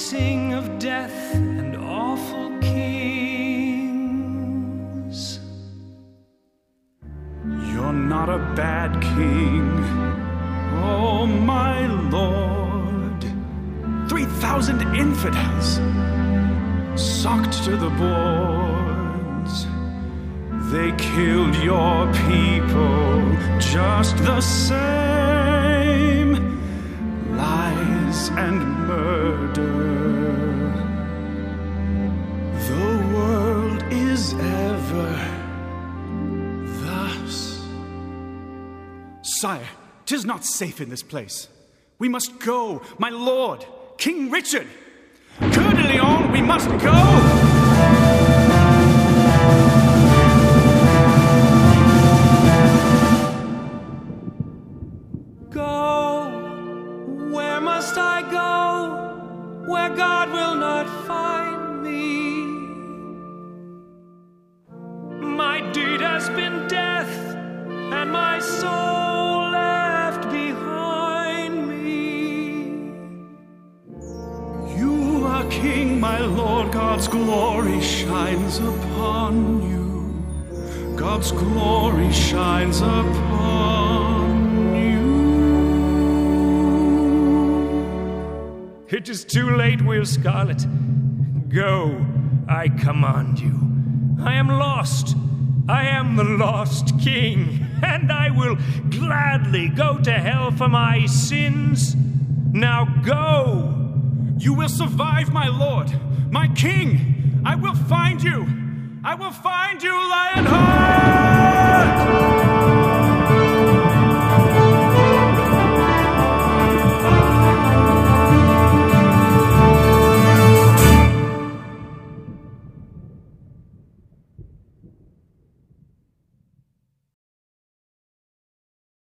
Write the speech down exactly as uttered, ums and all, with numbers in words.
sing of death and awful kings. You're not a bad king, oh my lord. Three thousand infidels, socked to the boards. They killed your people just the same. Lies and murder. The world is ever thus. Sire, 'tis not safe in this place. We must go, my lord, King Richard. Coeur de Lion, we must go! Must I go where God will not find me? My deed has been death, and my soul left behind me. You are king, my lord. God's glory shines upon you. God's glory shines upon you. It is too late, Will Scarlet. Go, I command you. I am lost. I am the lost king, and I will gladly go to hell for my sins. Now go! You will survive, my lord, my king. I will find you. I will find you, Lion.